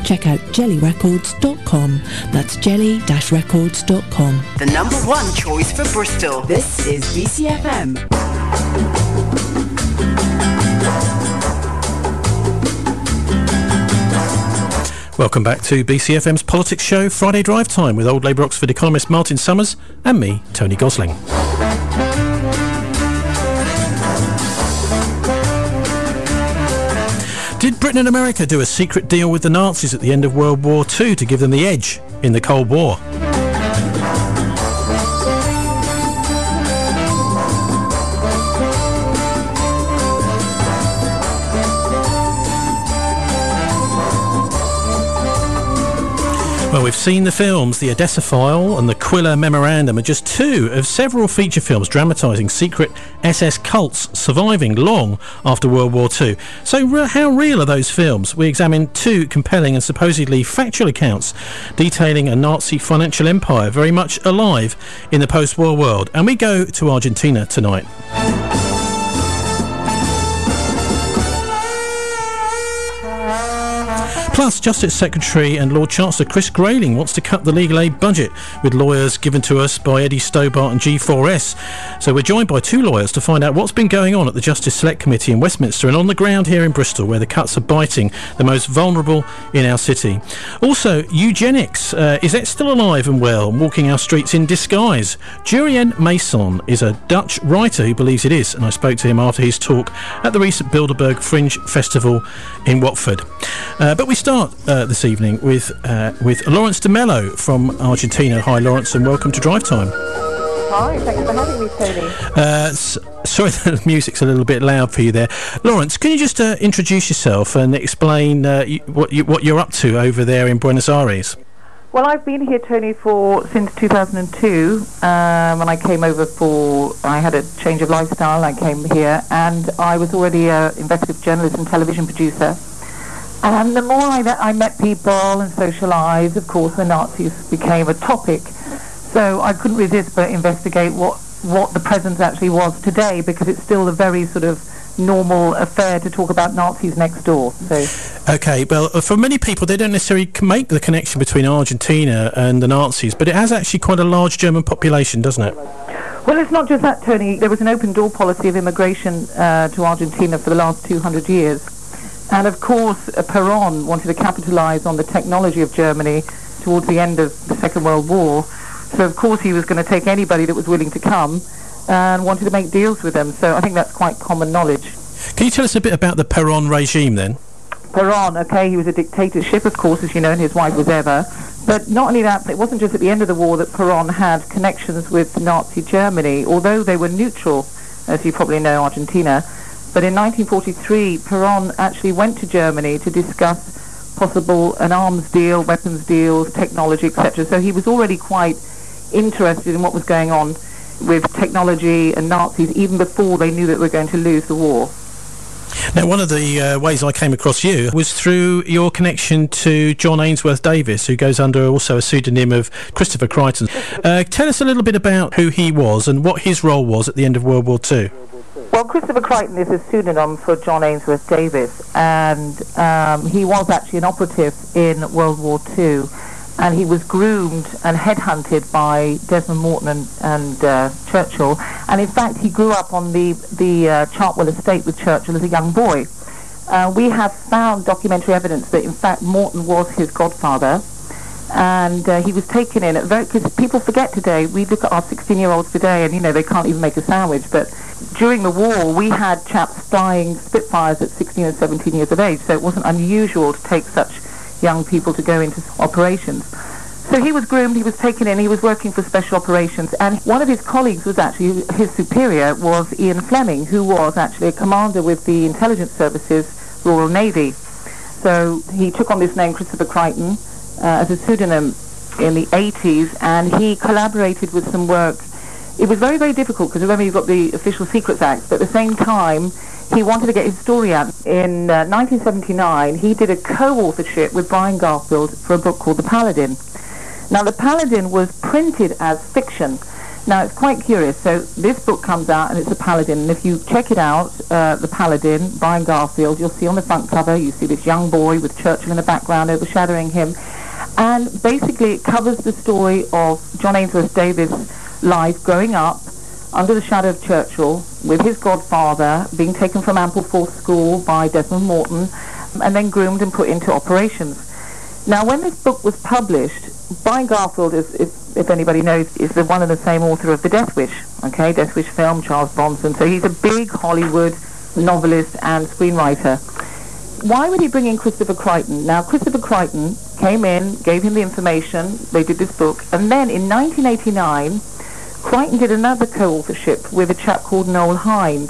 check out jellyrecords.com. That's jelly-records.com. The number one choice for Bristol. This is BCFM. Welcome back to BCFM's Politics Show, Friday Drive Time, with Old Labour Oxford economist Martin Summers and me, Tony Gosling. Did Britain and America do a secret deal with the Nazis at the end of World War II to give them the edge in the Cold War? Well, we've seen the films. The Odessa File and the Quiller Memorandum are just two of several feature films dramatising secret SS cults surviving long after World War II. So how real are those films? We examine two compelling and supposedly factual accounts detailing a Nazi financial empire very much alive in the post-war world. And we go to Argentina tonight. Plus, Justice Secretary and Lord Chancellor Chris Grayling wants to cut the legal aid budget, with lawyers given to us by Eddie Stobart and G4S. So we're joined by two lawyers to find out what's been going on at the Justice Select Committee in Westminster and on the ground here in Bristol, where the cuts are biting the most vulnerable in our city. Also, eugenics. Is it still alive and well, walking our streets in disguise? Jurien Mason is a Dutch writer who believes it is, and I spoke to him after his talk at the recent Bilderberg Fringe Festival in Watford. But we start this evening with Lawrence de Mello from Argentina. Hi, Lawrence, and welcome to Drive Time. Hi, thanks for having me, Tony. Sorry that the music's a little bit loud for you there. Lawrence, can you just introduce yourself and explain what you're up to over there in Buenos Aires? Well, I've been here, Tony, since 2002. When I came over I had a change of lifestyle. I came here, and I was already an investigative journalist and television producer. And the more I met people and socialised, of course, the Nazis became a topic. So I couldn't resist but investigate what the presence actually was today, because it's still a very sort of normal affair to talk about Nazis next door. So. Okay, well, for many people, they don't necessarily make the connection between Argentina and the Nazis, but it has actually quite a large German population, doesn't it? Well, it's not just that, Tony. There was an open door policy of immigration to Argentina for the last 200 years. And of course, Perón wanted to capitalise on the technology of Germany towards the end of the Second World War. So of course he was going to take anybody that was willing to come and wanted to make deals with them. So I think that's quite common knowledge. Can you tell us a bit about the Perón regime then? Perón, okay, he was a dictatorship, of course, as you know, and his wife was Eva. But not only that, it wasn't just at the end of the war that Perón had connections with Nazi Germany, although they were neutral, as you probably know, Argentina. But in 1943, Perón actually went to Germany to discuss an arms deal, weapons deals, technology, etc. So he was already quite interested in what was going on with technology and Nazis, even before they knew that they were going to lose the war. Now, one of the ways I came across you was through your connection to John Ainsworth Davis, who goes under also a pseudonym of Christopher Crichton. Tell us a little bit about who he was and what his role was at the end of World War II. Well, Christopher Crichton is a pseudonym for John Ainsworth Davis, and he was actually an operative in World War II, and he was groomed and headhunted by Desmond Morton and Churchill, and in fact he grew up on the Chartwell estate with Churchill as a young boy. We have found documentary evidence that in fact Morton was his godfather, and he was taken in because people forget today, we look at our 16-year-olds today and they can't even make a sandwich, but during the war we had chaps flying Spitfires at 16 and 17 years of age, so it wasn't unusual to take such young people to go into operations. So he was groomed, he was taken in, he was working for special operations, and one of his colleagues was actually, his superior was Ian Fleming, who was actually a commander with the intelligence services, Royal Navy. So he took on this name, Christopher Crichton, as a pseudonym in the 80s, and he collaborated with some work. It was very, very difficult, because remember you've got the Official Secrets Act, but at the same time he wanted to get his story out. In 1979 he did a co-authorship with Brian Garfield for a book called The Paladin. Now The Paladin was printed as fiction, Now, it's quite curious. So this book comes out, and it's The Paladin. And if you check it out, The Paladin, Brian Garfield, you'll see on the front cover, you see this young boy with Churchill in the background overshadowing him. And basically, it covers the story of John Ainsworth Davies' life growing up under the shadow of Churchill with his godfather, being taken from Ampleforth School by Desmond Morton, and then groomed and put into operations. Now, when this book was published, Brian Garfield, if anybody knows, is the one and the same author of The Death Wish, okay, Death Wish film, Charles Bronson. So he's a big Hollywood novelist and screenwriter. Why would he bring in Christopher Crichton? Now, Christopher Crichton came in, gave him the information, they did this book, and then in 1989, Crichton did another co-authorship with a chap called Noel Hind,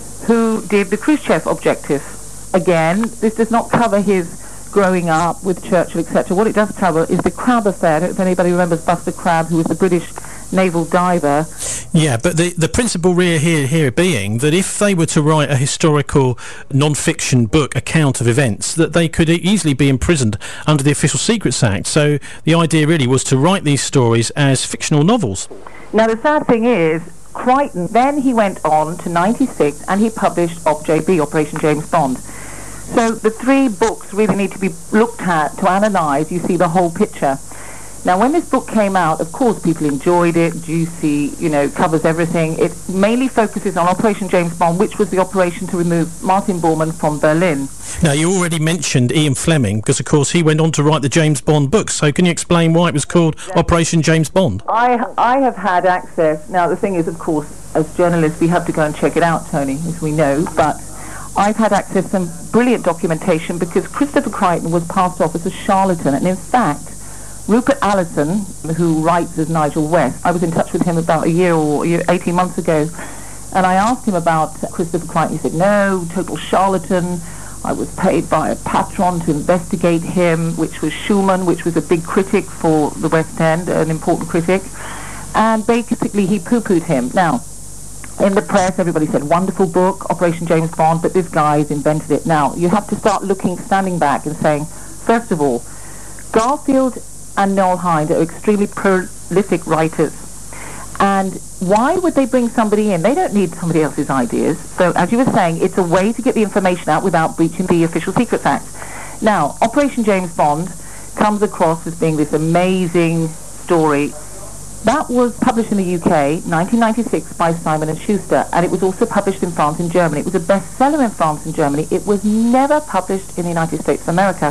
who did the Khrushchev Objective. Again, this does not cover his growing up with Churchill, etc. What it does cover is the Crabbe affair. I don't know if anybody remembers Buster Crabbe, who was the British naval diver. Yeah, but the principle here being that if they were to write a historical non-fiction book account of events, that they could easily be imprisoned under the Official Secrets Act. So the idea really was to write these stories as fictional novels. Now, the sad thing is, Crichton, then he went on to 96 and he published OpJB, Operation James Bond. So the three books really need to be looked at to analyse. You see the whole picture. Now, when this book came out, of course, people enjoyed it. Juicy, covers everything. It mainly focuses on Operation James Bond, which was the operation to remove Martin Bormann from Berlin. Now, you already mentioned Ian Fleming, because, of course, he went on to write the James Bond books. So can you explain why it was called Operation James Bond? I have had access. Now, the thing is, of course, as journalists, we have to go and check it out, Tony, as we know, but I've had access to some brilliant documentation because Christopher Crichton was passed off as a charlatan, and in fact, Rupert Allison, who writes as Nigel West, I was in touch with him about a year or 18 months ago, and I asked him about Christopher Crichton. He said, no, total charlatan. I was paid by a patron to investigate him, which was Schumann, which was a big critic for the West End, an important critic, and basically he poo-pooed him. Now, in the press, everybody said, wonderful book, Operation James Bond, but this guy's invented it. Now, you have to start standing back and saying, first of all, Garfield and Noel Hind are extremely prolific writers. And why would they bring somebody in? They don't need somebody else's ideas. So, as you were saying, it's a way to get the information out without breaching the Official Secrets Act. Now, Operation James Bond comes across as being this amazing story. That was published in the UK, 1996, by Simon & Schuster, and it was also published in France and Germany. It was a bestseller in France and Germany. It was never published in the United States of America.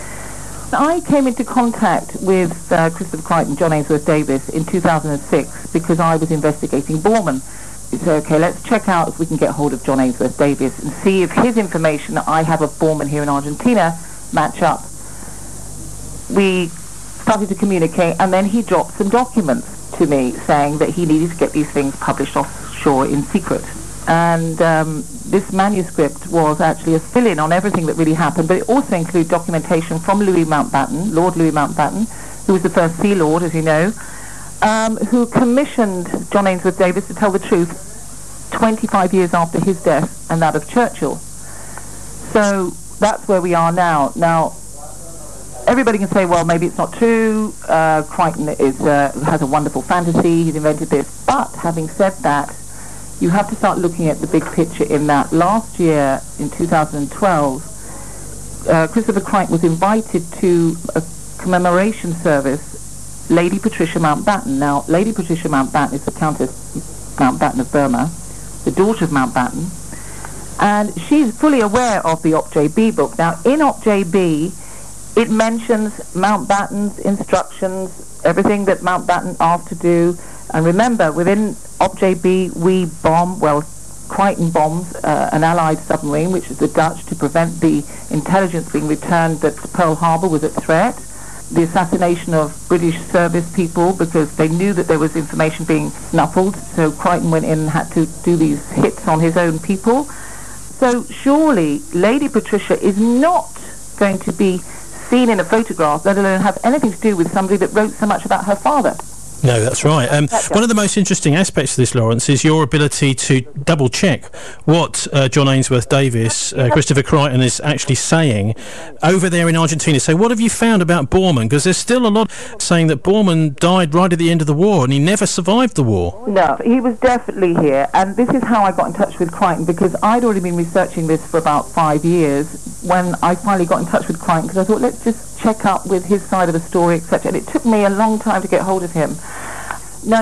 I came into contact with Christopher Crichton, John Ainsworth Davies, in 2006 because I was investigating Bormann. So, okay, let's check out if we can get hold of John Ainsworth Davies and see if his information that I have of Bormann here in Argentina match up. We started to communicate, and then he dropped some documents to me saying that he needed to get these things published offshore in secret. And this manuscript was actually a fill-in on everything that really happened, but it also included documentation from Louis Mountbatten, Lord Louis Mountbatten, who was the first Sea Lord, as you know, who commissioned John Ainsworth Davies to tell the truth 25 years after his death and that of Churchill. So that's where we are now. Now, everybody can say, well, maybe it's not true. Crichton has a wonderful fantasy. He's invented this. But having said that, you have to start looking at the big picture in that. Last year, in 2012, Christopher Crichton was invited to a commemoration service, Lady Patricia Mountbatten. Now, Lady Patricia Mountbatten is the Countess Mountbatten of Burma, the daughter of Mountbatten, and she's fully aware of the OpJB book. Now, in OpJB, it mentions Mountbatten's instructions, everything that Mountbatten asked to do. And remember, within OpJB, we bomb, Crichton bombs an Allied submarine, which is the Dutch, to prevent the intelligence being returned that Pearl Harbor was at threat. The assassination of British service people, because they knew that there was information being snuffled, so Crichton went in and had to do these hits on his own people. So surely Lady Patricia is not going to be seen in a photograph, let alone have anything to do with somebody that wrote so much about her father. No, that's right. One of the most interesting aspects of this, Lawrence, is your ability to double-check what John Ainsworth Davis, Christopher Crichton, is actually saying over there in Argentina. So what have you found about Bormann? Because there's still a lot saying that Bormann died right at the end of the war and he never survived the war. No, he was definitely here. And this is how I got in touch with Crichton, because I'd already been researching this for about 5 years when I finally got in touch with Crichton, because I thought, let's just check up with his side of the story, etc. And it took me a long time to get hold of him. No.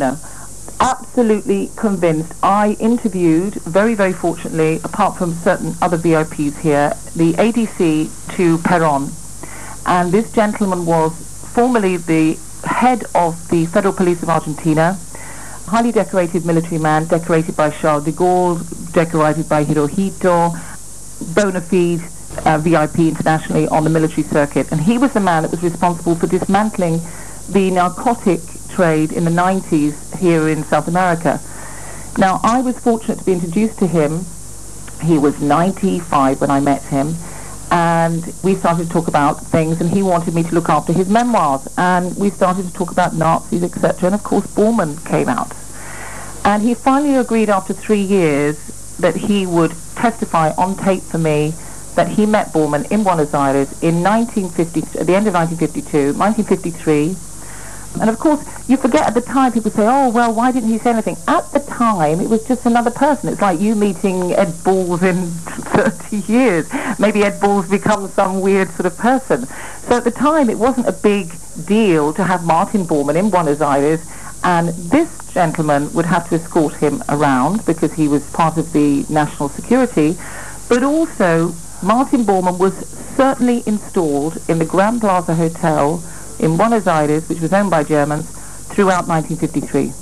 Absolutely convinced. I interviewed, very, very fortunately, apart from certain other VIPs here, the ADC to Peron. And this gentleman was formerly the head of the Federal Police of Argentina, highly decorated military man, decorated by Charles de Gaulle, decorated by Hirohito, bona fide VIP internationally on the military circuit. And he was the man that was responsible for dismantling the narcotic trade in the 90s here in South America. Now, I was fortunate to be introduced to him. He was 95 when I met him, and we started to talk about things, and he wanted me to look after his memoirs, and we started to talk about Nazis, etc., and of course Bormann came out. And he finally agreed after 3 years that he would testify on tape for me that he met Bormann in Buenos Aires in 1950, at the end of 1952, 1953. And of course, you forget at the time, people say, oh, well, why didn't he say anything? At the time, it was just another person. It's like you meeting Ed Balls in 30 years. Maybe Ed Balls becomes some weird sort of person. So at the time, it wasn't a big deal to have Martin Bormann in Buenos Aires, and this gentleman would have to escort him around because he was part of the national security. But also, Martin Bormann was certainly installed in the Grand Plaza Hotel in Buenos Aires, which was owned by Germans, throughout 1953.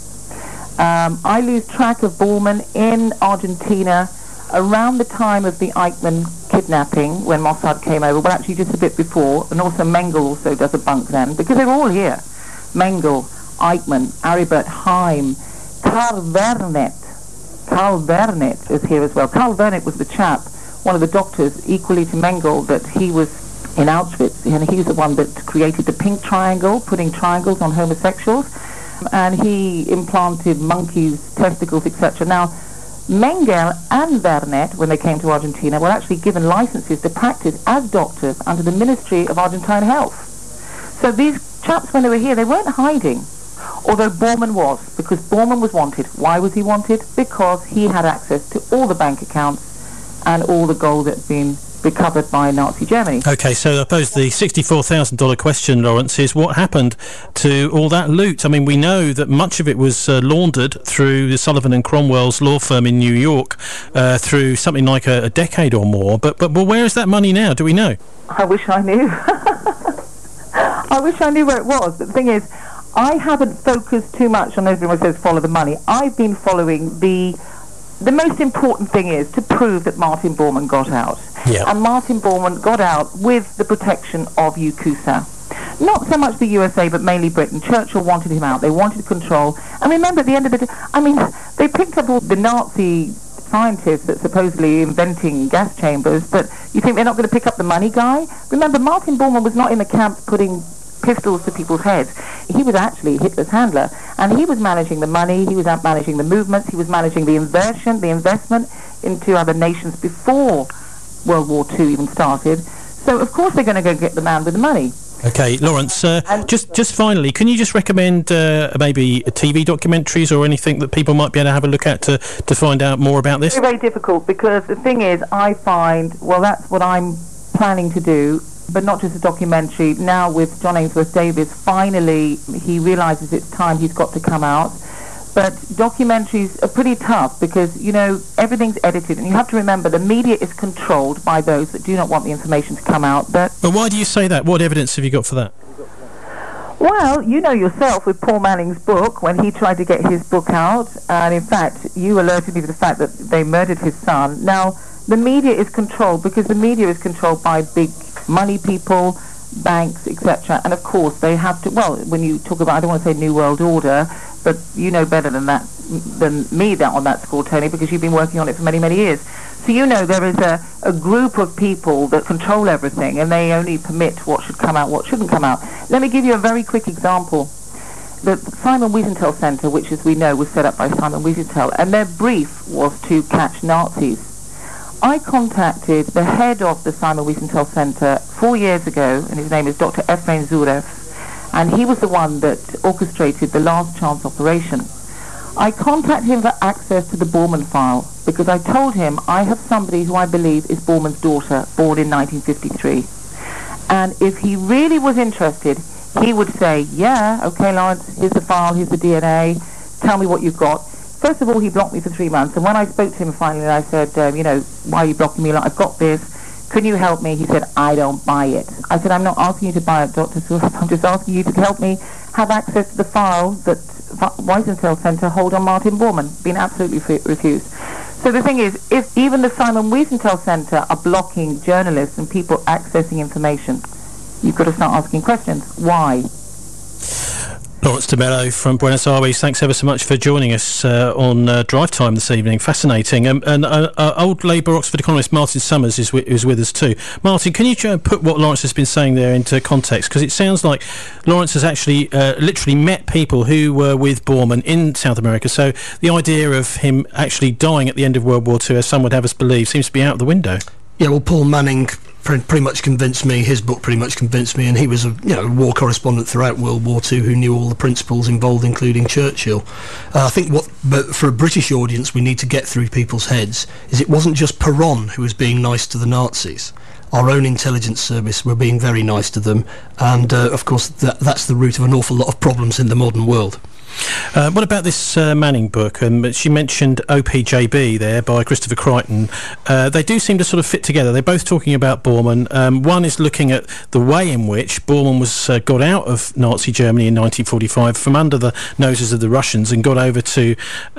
I lose track of Bormann in Argentina around the time of the Eichmann kidnapping, when Mossad came over, well, actually just a bit before, and also Mengele also does a bunk then, because they were all here. Mengele, Eichmann, Aribert Heim, Karl Vernet is here as well. Karl Vernet was the chap, one of the doctors, equally to Mengele, that he was in Auschwitz, and he's the one that created the pink triangle, putting triangles on homosexuals, and he implanted monkeys' testicles, etc. Now, Mengele and Vernet, when they came to Argentina, were actually given licenses to practice as doctors under the Ministry of Argentine Health. So these chaps, when they were here, they weren't hiding, although Bormann was, because Bormann was wanted. Why was he wanted? Because he had access to all the bank accounts and all the gold that had been recovered by Nazi Germany. OK, so I suppose the $64,000 question, Lawrence, is what happened to all that loot? I mean, we know that much of it was laundered through the Sullivan and Cromwell's law firm in New York through something like a decade or more. But where is that money now? Do we know? I wish I knew. I wish I knew where it was. But the thing is, I haven't focused too much on everyone says follow the money. I've been following the most important thing is to prove that Martin Bormann got out. Yeah. And Martin Bormann got out with the protection of UCUSA. Not so much the USA, but mainly Britain. Churchill wanted him out. They wanted control. And remember, at the end of the day, I mean, they picked up all the Nazi scientists that supposedly inventing gas chambers, but you think they're not going to pick up the money guy? Remember, Martin Bormann was not in the camp putting pistols to people's heads. He was actually Hitler's handler, and he was managing the money, he was out managing the movements, he was managing the investment into other nations before World War II even started. So of course they're going to go get the man with the money. Okay, Lawrence, just finally, can you just recommend maybe TV documentaries or anything that people might be able to have a look at to find out more about this? It's very difficult, because the thing is, I find, well, that's what I'm planning to do, but not just a documentary. Now with John Ainsworth Davis, finally he realises it's time he's got to come out. But documentaries are pretty tough because, you know, everything's edited, and you have to remember the media is controlled by those that do not want the information to come out. But why do you say that? What evidence have you got for that? Well, you know yourself with Paul Manning's book, when he tried to get his book out, and in fact, you alerted me to the fact that they murdered his son. Now, the media is controlled because the media is controlled by big money people, banks, etc. And of course, they have to, well, when you talk about, I don't want to say New World Order, but you know better than me on that score, Tony, because you've been working on it for many, many years. So you know there is a group of people that control everything, and they only permit what should come out, what shouldn't come out. Let me give you a very quick example. the Simon Wiesenthal Centre, which, as we know, was set up by Simon Wiesenthal, and their brief was to catch Nazis. I contacted the head of the Simon Wiesenthal Centre 4 years ago, and his name is Dr. Efrain Zurev, and he was the one that orchestrated the Last Chance operation. I contacted him for access to the Bormann file because I told him I have somebody who I believe is Bormann's daughter, born in 1953. And if he really was interested, he would say, yeah, okay, Lawrence, here's the file, here's the DNA, tell me what you've got. First of all, he blocked me for 3 months, and when I spoke to him finally, I said, why are you blocking me? I've got this. Can you help me? He said, I don't buy it. I said, I'm not asking you to buy it, Dr. Zurev. I'm just asking you to help me have access to the file that Wiesenthal Centre hold on Martin Bormann. Been absolutely refused. So the thing is, if even the Simon Wiesenthal Centre are blocking journalists and people accessing information, you've got to start asking questions. Why? Lawrence de Mello from Buenos Aires, thanks ever so much for joining us on Drive Time this evening. Fascinating. And old Labour Oxford economist Martin Summers is with us too. Martin, can you put what Lawrence has been saying there into context? Because it sounds like Lawrence has actually literally met people who were with Bormann in South America, so the idea of him actually dying at the end of World War II, as some would have us believe, seems to be out of the window. Yeah, well, Paul Manning pretty much convinced me, his book pretty much convinced me, and he was a war correspondent throughout World War II who knew all the principals involved, including Churchill. I think but for a British audience we need to get through people's heads is it wasn't just Peron who was being nice to the Nazis. Our own intelligence service were being very nice to them, and of course that's the root of an awful lot of problems in the modern world. What about this Manning book? She mentioned OPJB there by Christopher Crichton. They do seem to sort of fit together. They're both talking about Bormann. One is looking at the way in which Bormann was got out of Nazi Germany in 1945 from under the noses of the Russians and got over to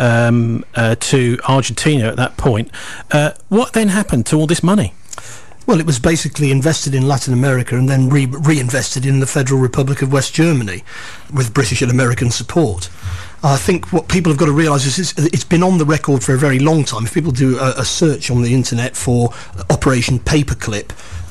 Argentina at that point. What then happened to all this money? Well, it was basically invested in Latin America and then reinvested in the Federal Republic of West Germany with British and American support. I think what people have got to realise is it's been on the record for a very long time. If people do a search on the internet for Operation Paperclip,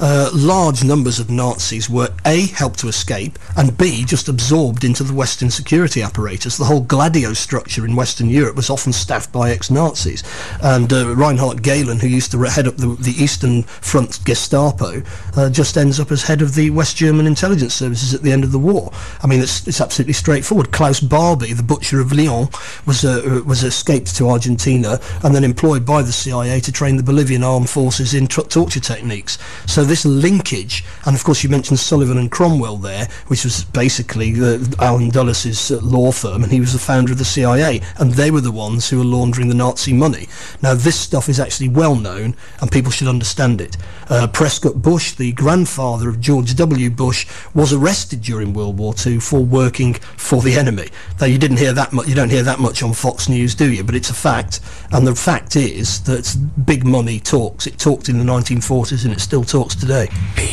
large numbers of Nazis were A, helped to escape, and B, just absorbed into the Western security apparatus. The whole Gladio structure in Western Europe was often staffed by ex-Nazis. And Reinhard Gehlen, who used to head up the Eastern Front Gestapo, just ends up as head of the West German intelligence services at the end of the war. I mean, it's absolutely straightforward. Klaus Barbie, the butcher of Lyon, was escaped to Argentina and then employed by the CIA to train the Bolivian armed forces in torture techniques. So this linkage, and of course you mentioned Sullivan and Cromwell there, which was basically Alan Dulles' law firm, and he was the founder of the CIA, and they were the ones who were laundering the Nazi money. Now this stuff is actually well known, and people should understand it. Prescott Bush, the grandfather of George W. Bush, was arrested during World War II for working for the enemy. Now you don't hear that much on Fox News, do you? But it's a fact, and the fact is that big money talks. It talked in the 1940s, and it still talks today.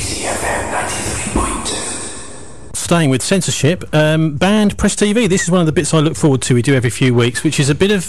BCFM 93.2. Staying with censorship, banned Press TV. This is one of the bits I look forward to. We do every few weeks, which is a bit of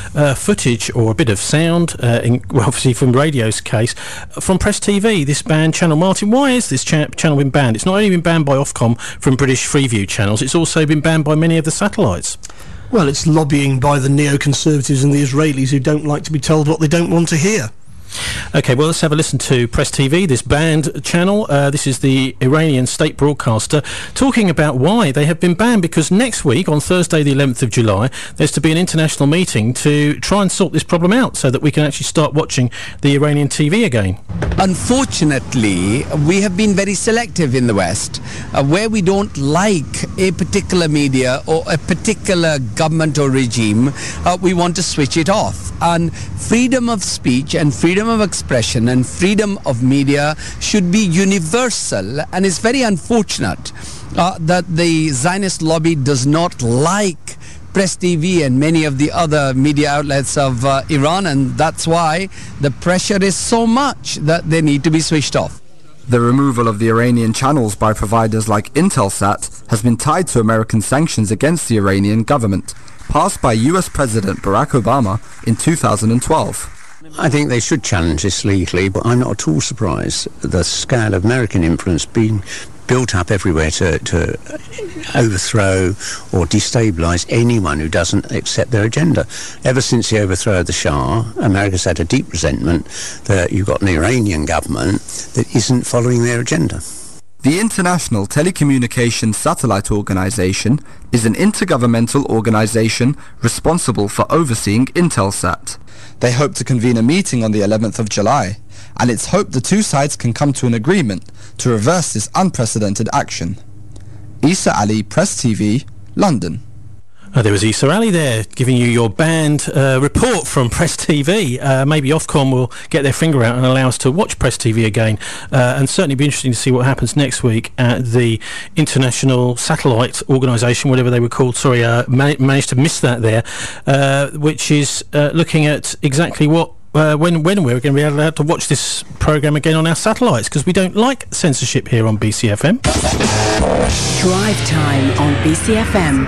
footage or a bit of sound, obviously from radio's case, from Press TV, this banned channel. Martin, why is this channel been banned? It's not only been banned by Ofcom from British Freeview channels, it's also been banned by many of the satellites. Well, it's lobbying by the neoconservatives and the Israelis who don't like to be told what they don't want to hear. OK, well, let's have a listen to Press TV, this banned channel. This is the Iranian state broadcaster talking about why they have been banned, because next week, on Thursday the 11th of July, there's to be an international meeting to try and sort this problem out so that we can actually start watching the Iranian TV again. Unfortunately, we have been very selective in the West, where we don't like a particular media or a particular government or regime, we want to switch it off. And freedom of speech and freedom of expression and freedom of media should be universal, and it's very unfortunate that the Zionist lobby does not like Press TV and many of the other media outlets of Iran, and that's why the pressure is so much that they need to be switched off. The removal of the Iranian channels by providers like Intelsat has been tied to American sanctions against the Iranian government, passed by US President Barack Obama in 2012. I think they should challenge this legally, but I'm not at all surprised at the scale of American influence being built up everywhere to overthrow or destabilise anyone who doesn't accept their agenda. Ever since the overthrow of the Shah, America's had a deep resentment that you've got an Iranian government that isn't following their agenda. The International Telecommunications Satellite Organization is an intergovernmental organization responsible for overseeing Intelsat. They hope to convene a meeting on the 11th of July, and it's hoped the two sides can come to an agreement to reverse this unprecedented action. Issa Ali, Press TV, London. There was Issa Ali there giving you your banned report from Press TV. Maybe Ofcom will get their finger out and allow us to watch Press TV again, and certainly be interesting to see what happens next week at the International Satellite Organisation, whatever they were called. Sorry, managed to miss that there, which is looking at exactly what when we're going to be allowed to watch this programme again on our satellites, because we don't like censorship here on BCFM. Drive Time on BCFM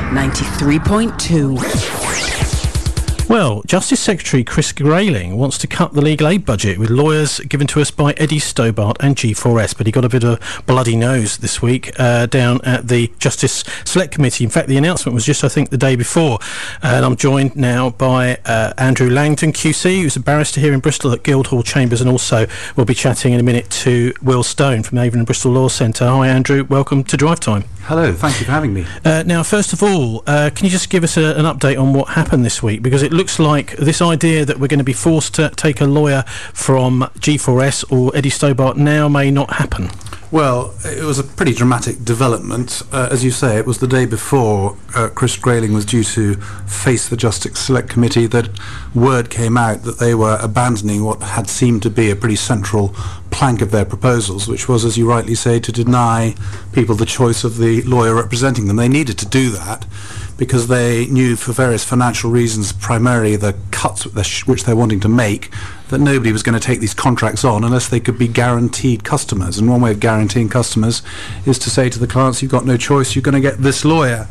93.2. Well, Justice Secretary Chris Grayling wants to cut the legal aid budget with lawyers given to us by Eddie Stobart and G4S, but he got a bit of bloody nose this week down at the Justice Select Committee. In fact, the announcement was just, I think, the day before. And I'm joined now by Andrew Langton, QC, who's a barrister here in Bristol at Guildhall Chambers, and also we'll be chatting in a minute to Will Stone from the Avon and Bristol Law Centre. Hi, Andrew. Welcome to Drive Time. Hello, thank you for having me. Now, first of all, can you just give us an update on what happened this week? Because it looks like this idea that we're going to be forced to take a lawyer from G4S or Eddie Stobart now may not happen. Well, it was a pretty dramatic development. As you say, it was the day before Chris Grayling was due to face the Justice Select Committee that word came out that they were abandoning what had seemed to be a pretty central plank of their proposals, which was, as you rightly say, to deny people the choice of the lawyer representing them. They needed to do that because they knew, for various financial reasons, primarily the cuts which they're wanting to make, that nobody was going to take these contracts on unless they could be guaranteed customers. And one way of guaranteeing customers is to say to the clients, you've got no choice, you're going to get this lawyer.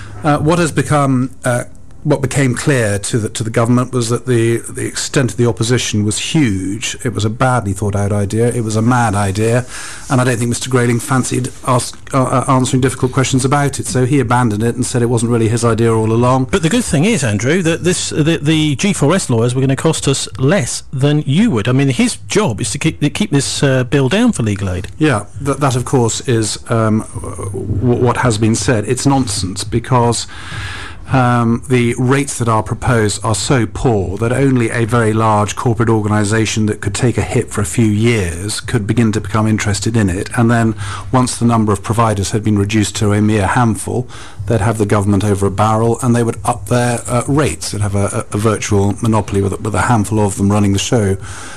What became clear to the government was that the extent of the opposition was huge. It was a badly thought out idea. It was a mad idea, and I don't think Mr. Grayling fancied answering difficult questions about it. So he abandoned it and said it wasn't really his idea all along. But the good thing is, Andrew, that the G4S lawyers were going to cost us less than you would. I mean, his job is to keep this bill down for legal aid. Yeah, that of course is what has been said. It's nonsense because the rates that are proposed are so poor that only a very large corporate organisation that could take a hit for a few years could begin to become interested in it. And then once the number of providers had been reduced to a mere handful, they'd have the government over a barrel and they would up their rates. They'd have a virtual monopoly with a handful of them running the show.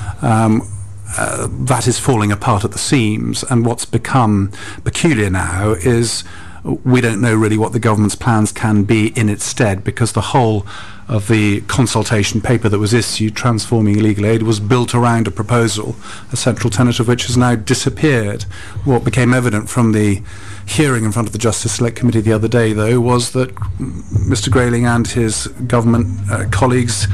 That is falling apart at the seams, and what's become peculiar now is we don't know really what the government's plans can be in its stead, because the whole of the consultation paper that was issued transforming legal aid was built around a proposal, a central tenet of which has now disappeared. What became evident from the hearing in front of the Justice Select Committee the other day, though, was that Mr. Grayling and his government colleagues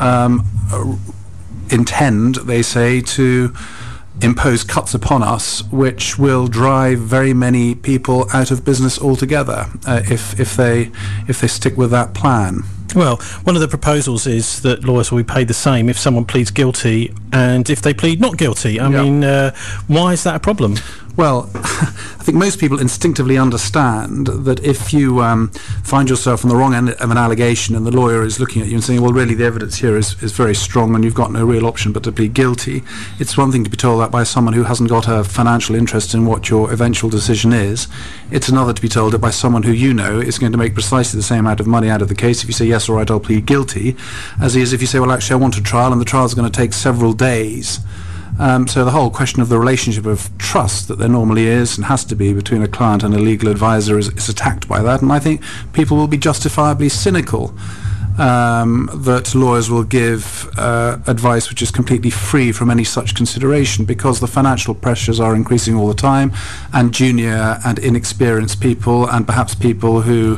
intend, they say, to impose cuts upon us which will drive very many people out of business altogether if they stick with that plan. Well, one of the proposals is that lawyers will be paid the same if someone pleads guilty and if they plead not guilty. I mean, why is that a problem? Well, I think most people instinctively understand that if you find yourself on the wrong end of an allegation and the lawyer is looking at you and saying, well, really the evidence here is very strong and you've got no real option but to plead guilty, it's one thing to be told that by someone who hasn't got a financial interest in what your eventual decision is. It's another to be told it by someone who you know is going to make precisely the same amount of money out of the case if you say, yes, all right, I'll plead guilty, as it is if you say, well, actually, I want a trial, and the trial's going to take several days. So the whole question of the relationship of trust that there normally is and has to be between a client and a legal advisor is attacked by that, and I think people will be justifiably cynical that lawyers will give advice which is completely free from any such consideration, because the financial pressures are increasing all the time, and junior and inexperienced people, and perhaps people who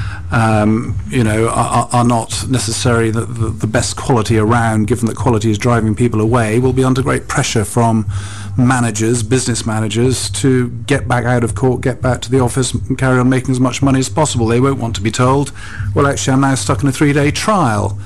are not necessarily the best quality around, given that quality is driving people away, will be under great pressure from managers, business managers, to get back out of court, get back to the office and carry on making as much money as possible. They won't want to be told, well, actually, I'm now stuck in a 3-day trial.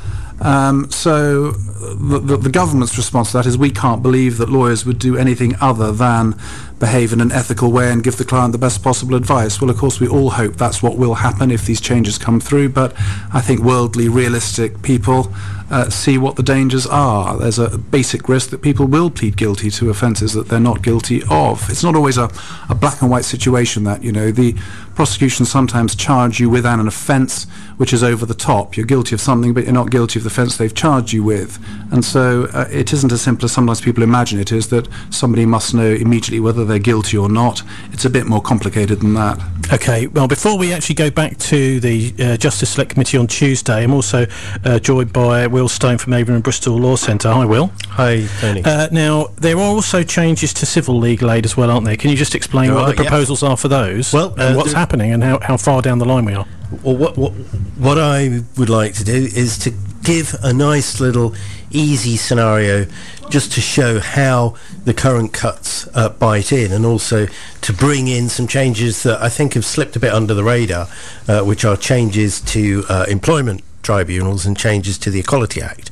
So the government's response to that is we can't believe that lawyers would do anything other than behave in an ethical way and give the client the best possible advice. Well, of course, we all hope that's what will happen if these changes come through, but I think worldly, realistic people see what the dangers are. There's a basic risk that people will plead guilty to offences that they're not guilty of. It's not always a black and white situation that, the prosecution sometimes charge you with an offence which is over the top. You're guilty of something, but you're not guilty of the offence they've charged you with. And so it isn't as simple as sometimes people imagine it is, that somebody must know immediately whether they're guilty or not. It's a bit more complicated than that. Okay, well, before we actually go back to the Justice Select Committee on Tuesday, I'm also joined by Will Stone from Avon and Bristol Law Centre. Hi, Will. Hi, Tony. Now, there are also changes to civil legal aid as well, aren't there? Can you just explain what the proposals are for those? Well, and what's happening and how far down the line we are? Well, what I would like to do is to give a nice little easy scenario just to show how the current cuts bite in, and also to bring in some changes that I think have slipped a bit under the radar, which are changes to employment tribunals and changes to the Equality Act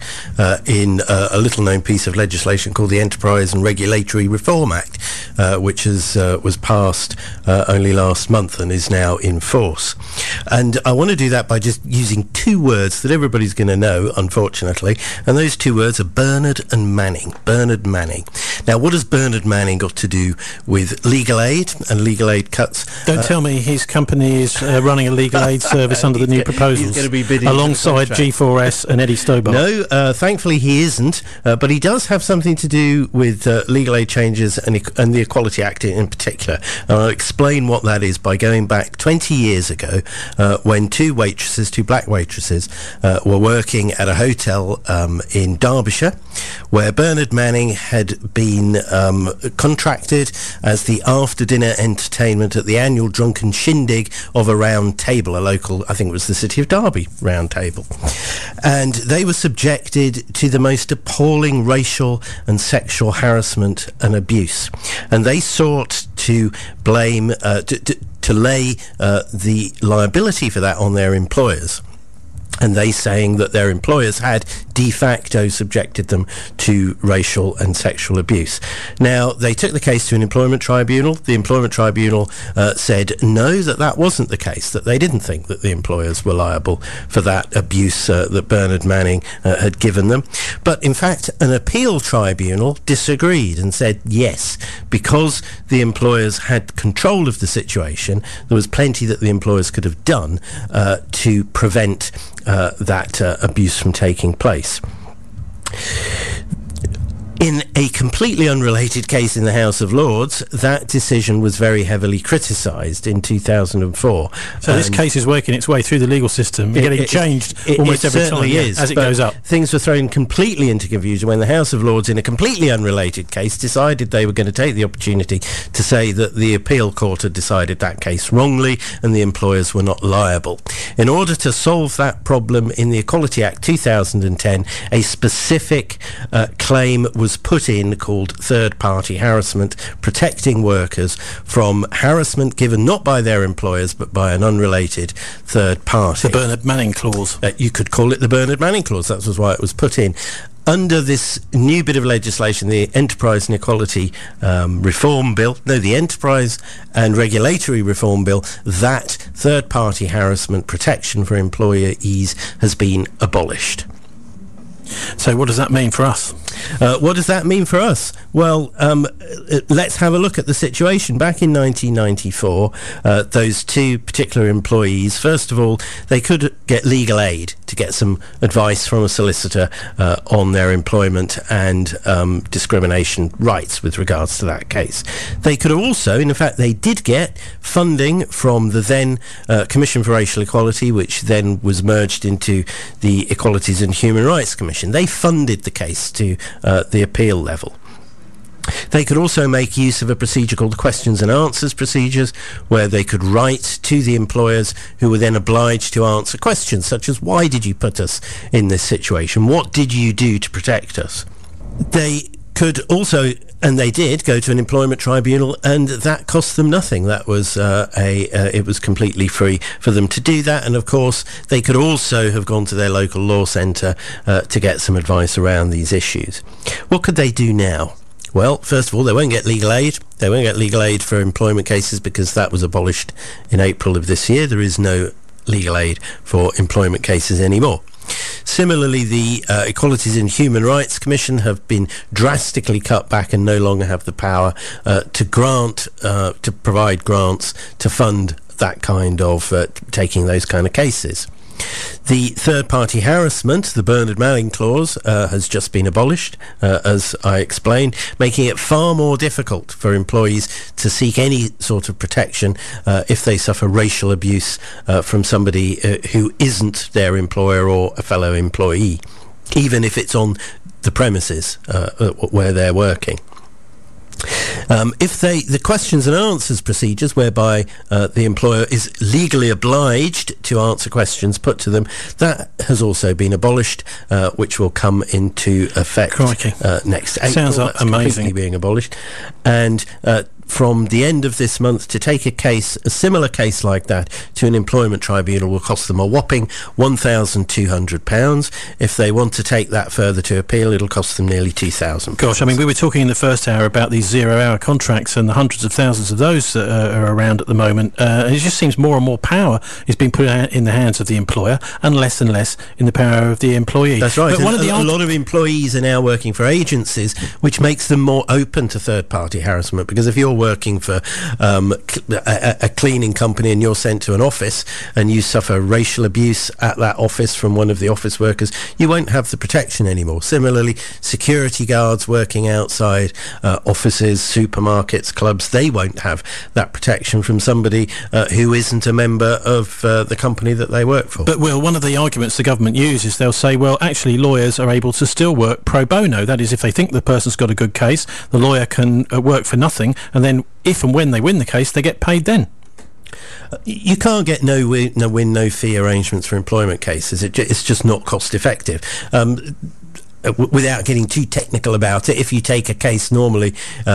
in a little-known piece of legislation called the Enterprise and Regulatory Reform Act, which was passed only last month and is now in force. And I want to do that by just using two words that everybody's going to know, unfortunately, and those two words are Bernard and Manning. Bernard Manning. Now, what has Bernard Manning got to do with legal aid and legal aid cuts? Don't tell me his company is running a legal aid service under the new proposals. He's going to be bidding alongside G4S and Eddie Stobart. No, thankfully he isn't, but he does have something to do with legal aid changes and the Equality Act in particular. And I'll explain what that is by going back 20 years ago when two black waitresses, were working at a hotel in Derbyshire, where Bernard Manning had been contracted as the after-dinner entertainment at the annual drunken shindig of a round table, a local, I think it was the City of Derby round table. And they were subjected to the most appalling racial and sexual harassment and abuse. And they sought to blame, to lay the liability for that on their employers. And they saying that their employers had de facto subjected them to racial and sexual abuse. Now, they took the case to an employment tribunal. The employment tribunal said no, that wasn't the case, that they didn't think that the employers were liable for that abuse that Bernard Manning had given them. But in fact, an appeal tribunal disagreed and said yes, because the employers had control of the situation, there was plenty that the employers could have done to prevent that abuse from taking place. In a completely unrelated case in the House of Lords, that decision was very heavily criticised in 2004. So this case is working its way through the legal system, getting changed almost every time as it goes up. Things were thrown completely into confusion when the House of Lords, in a completely unrelated case, decided they were going to take the opportunity to say that the appeal court had decided that case wrongly and the employers were not liable. In order to solve that problem, in the Equality Act 2010, a specific claim was put in called third-party harassment, protecting workers from harassment given not by their employers but by an unrelated third party. The Bernard Manning clause. You could call it the Bernard Manning clause. That was why it was put in. Under this new bit of legislation, the Enterprise and Equality Reform Bill, the Enterprise and Regulatory Reform Bill, that third-party harassment protection for employees has been abolished. So what does that mean for us? What does that mean for us? Well, let's have a look at the situation. Back in 1994, those two particular employees, first of all, they could get legal aid to get some advice from a solicitor on their employment and discrimination rights with regards to that case. They could also, in fact, they did get funding from the then Commission for Racial Equality, which then was merged into the Equalities and Human Rights Commission. They funded the case to the appeal level. They could also make use of a procedure called questions and answers procedures, where they could write to the employers who were then obliged to answer questions such as, why did you put us in this situation? What did you do to protect us? They could also, and they did, go to an employment tribunal, and that cost them nothing. That was it was completely free for them to do that. And of course, they could also have gone to their local law centre to get some advice around these issues. What could they do now? Well, first of all, they won't get legal aid. They won't get legal aid for employment cases because that was abolished in April of this year. There is no legal aid for employment cases anymore. Similarly, the Equalities and Human Rights Commission have been drastically cut back and no longer have the power to provide grants to fund that kind of taking those kind of cases. The third-party harassment, the Bernard Manning clause, has just been abolished, as I explained, making it far more difficult for employees to seek any sort of protection if they suffer racial abuse from somebody who isn't their employer or a fellow employee, even if it's on the premises where they're working. If the questions and answers procedures whereby the employer is legally obliged to answer questions put to them, that has also been abolished, which will come into effect next April. Sounds That's amazing. completely being abolished. And from the end of this month, to take a similar case like that, to an employment tribunal will cost them a whopping £1,200. If they want to take that further to appeal, it'll cost them nearly £2,000. Gosh, I mean, we were talking in the first hour about these zero-hour contracts and the hundreds of thousands of those that are around at the moment. And it just seems more and more power is being put in the hands of the employer and less in the power of the employee. That's right. But a lot of employees are now working for agencies, which makes them more open to third-party harassment, because if you're working for a cleaning company and you're sent to an office and you suffer racial abuse at that office from one of the office workers, you won't have the protection anymore. Similarly, security guards working outside offices, supermarkets, clubs, they won't have that protection from somebody who isn't a member of the company that they work for. But, Will, one of the arguments the government uses, they'll say, well, actually lawyers are able to still work pro bono. That is, if they think the person's got a good case, the lawyer can work for nothing, and then if and when they win the case, they get paid then. You can't get no win, no fee arrangements for employment cases. It's just not cost effective. Without getting too technical about it, if you take a case normally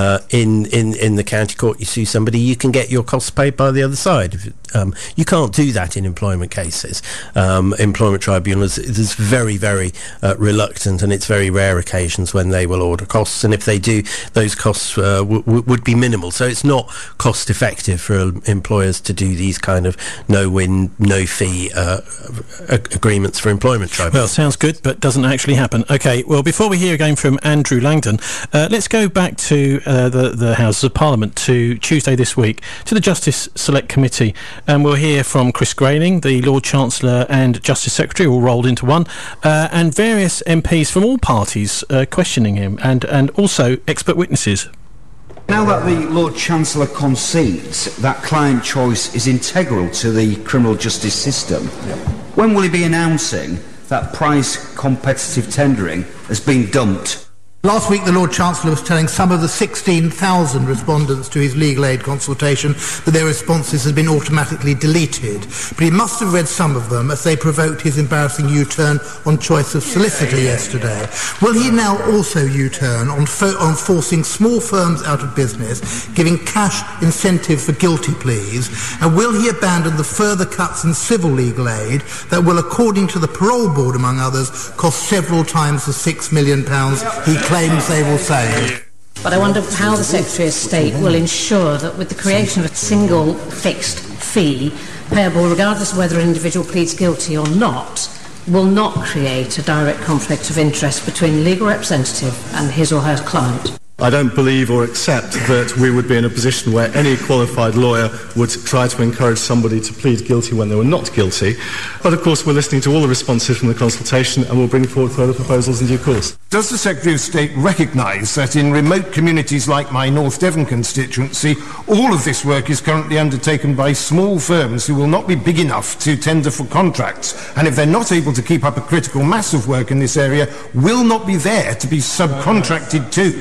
in the county court, you sue somebody, you can get your costs paid by the other side. You can't do that in employment cases. Employment tribunals is very, very reluctant, and it's very rare occasions when they will order costs, and if they do, those costs would be minimal. So it's not cost effective for employers to do these kind of no-win, no-fee agreements for employment tribunals. Well, sounds good, but doesn't actually happen. Okay, well, before we hear again from Andrew Langdon, let's go back to the Houses of Parliament, to Tuesday this week, to the Justice Select Committee. And we'll hear from Chris Grayling, the Lord Chancellor and Justice Secretary, all rolled into one, and various MPs from all parties questioning him, and also expert witnesses. Now that the Lord Chancellor concedes that client choice is integral to the criminal justice system, when will he be announcing that price competitive tendering has been dumped? Last week, the Lord Chancellor was telling some of the 16,000 respondents to his legal aid consultation that their responses had been automatically deleted. But he must have read some of them, as they provoked his embarrassing U-turn on choice of solicitor yesterday. Will he now also U-turn on forcing small firms out of business, giving cash incentive for guilty pleas? And will he abandon the further cuts in civil legal aid that will, according to the Parole Board, among others, cost several times the £6 million he claims they will save? But I wonder how the Secretary of State will ensure that with the creation of a single fixed fee, payable regardless of whether an individual pleads guilty or not, will not create a direct conflict of interest between the legal representative and his or her client. I don't believe or accept that we would be in a position where any qualified lawyer would try to encourage somebody to plead guilty when they were not guilty. But of course we're listening to all the responses from the consultation and we'll bring forward further proposals in due course. Does the Secretary of State recognise that in remote communities like my North Devon constituency, all of this work is currently undertaken by small firms who will not be big enough to tender for contracts, and if they're not able to keep up a critical mass of work in this area, will not be there to be subcontracted to by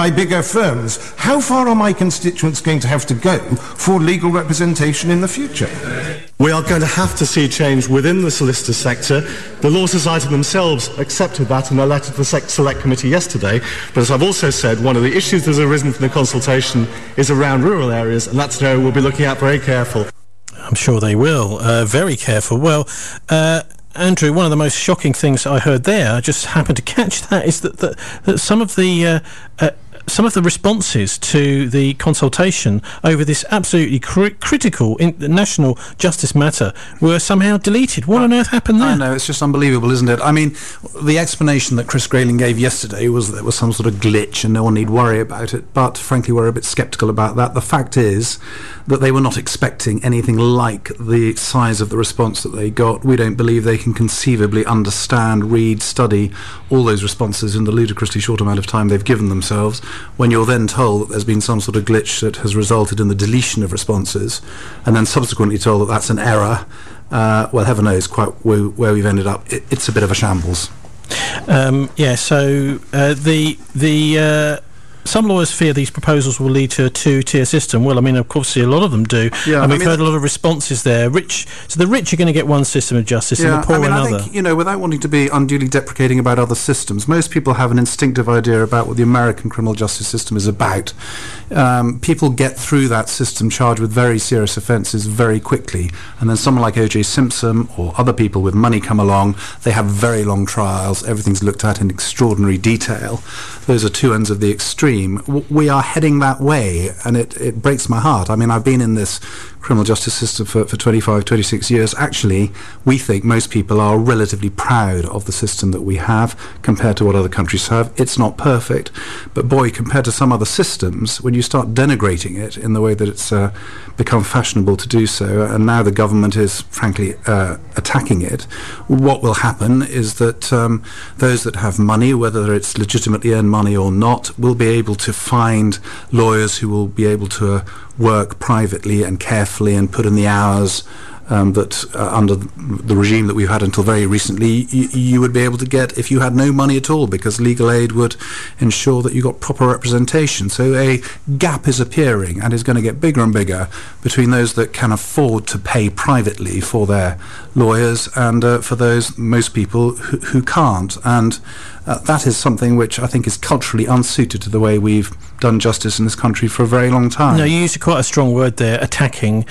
by bigger firms. How far are my constituents going to have to go for legal representation in the future? We are going to have to see change within the solicitor sector. The Law Society themselves accepted that in a letter to the Select Committee yesterday. But as I've also said, one of the issues that has arisen from the consultation is around rural areas, and that's an area we'll be looking at very careful. I'm sure they will. Very careful. Well, Andrew, one of the most shocking things I heard there, I just happened to catch that, is that some of the responses to the consultation over this absolutely critical national justice matter were somehow deleted. What on earth happened there? I know, it's just unbelievable, isn't it? I mean, the explanation that Chris Grayling gave yesterday was that there was some sort of glitch and no one need worry about it, but frankly we're a bit sceptical about that. The fact is that they were not expecting anything like the size of the response that they got. We don't believe they can conceivably understand, read, study all those responses in the ludicrously short amount of time they've given themselves. When you're then told that there's been some sort of glitch that has resulted in the deletion of responses, and then subsequently told that that's an error, well, heaven knows quite where we've ended up. It's a bit of a shambles. Some lawyers fear these proposals will lead to a two-tier system. Well, I mean, of course, a lot of them do. Yeah, and we've heard a lot of responses there. So the rich are going to get one system of justice and the poor another. I think, without wanting to be unduly deprecating about other systems, most people have an instinctive idea about what the American criminal justice system is about. People get through that system charged with very serious offences very quickly, and then someone like O.J. Simpson or other people with money come along, they have very long trials, everything's looked at in extraordinary detail. Those are two ends of the extreme. We are heading that way, and it breaks my heart. I mean, I've been in this criminal justice system for 25, 26 years. Actually, we think most people are relatively proud of the system that we have compared to what other countries have. It's not perfect, but boy, compared to some other systems, when you start denigrating it in the way that it's become fashionable to do so, and now the government is frankly attacking it, what will happen is that those that have money, whether it's legitimately earned money or not, will be able to find lawyers who will be able to work privately and carefully and put in the hours that under the regime that we've had until very recently, you would be able to get if you had no money at all, because legal aid would ensure that you got proper representation. So a gap is appearing and is going to get bigger and bigger between those that can afford to pay privately for their lawyers and for those, most people, who can't. And that is something which I think is culturally unsuited to the way we've done justice in this country for a very long time. No, you used quite a strong word there, attacking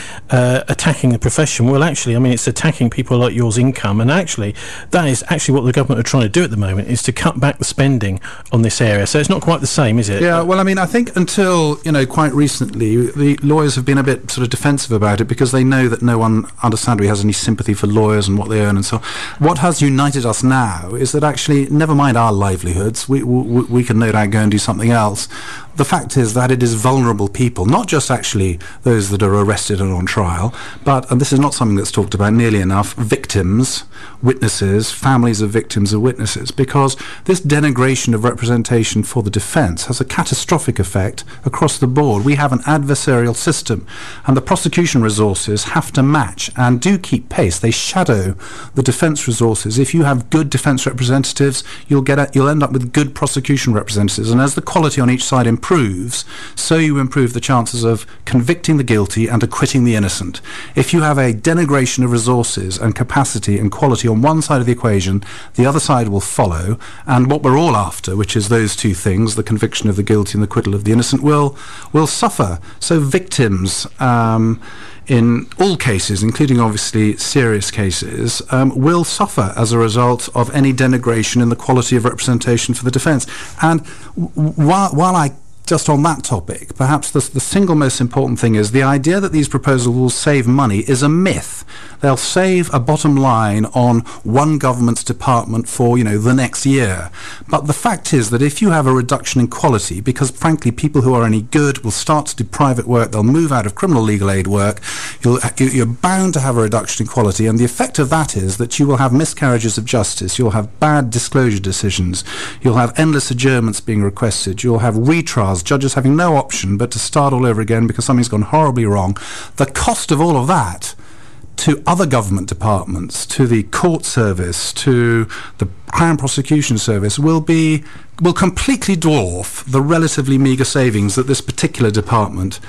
the profession. Well, actually, I mean, it's attacking people like yours' income, and actually, that is actually what the government are trying to do at the moment, is to cut back the spending on this area. So it's not quite the same, is it? Yeah, well, I mean, I think until, quite recently, the lawyers have been a bit sort of defensive about it because they know that no one, understandably, has any sympathy for lawyers and what they earn and so on. What has united us now is that actually, never mind our livelihoods, we can no doubt go and do something else. The fact is that it is vulnerable people, not just actually those that are arrested and on trial, but, and this is not something that's talked about nearly enough, victims, witnesses, families of victims and witnesses, because this denigration of representation for the defence has a catastrophic effect across the board. We have an adversarial system, and the prosecution resources have to match and do keep pace. They shadow the defence resources. If you have good defence representatives, you'll end up with good prosecution representatives, and as the quality on each side improves, so you improve the chances of convicting the guilty and acquitting the innocent. If you have a denigration of resources and capacity and quality on one side of the equation, the other side will follow, and what we're all after, which is those two things, the conviction of the guilty and the acquittal of the innocent, will suffer. So victims, in all cases, including obviously serious cases, will suffer as a result of any denigration in the quality of representation for the defence. And while I just on that topic, perhaps the single most important thing is the idea that these proposals will save money is a myth. They'll save a bottom line on one government's department for, the next year. But the fact is that if you have a reduction in quality, because frankly people who are any good will start to do private work, they'll move out of criminal legal aid work, you're bound to have a reduction in quality, and the effect of that is that you will have miscarriages of justice, you'll have bad disclosure decisions, you'll have endless adjournments being requested, you'll have retrials, judges having no option but to start all over again because something's gone horribly wrong. The cost of all of that to other government departments, to the court service, to the Crown Prosecution Service, will completely dwarf the relatively meagre savings that this particular department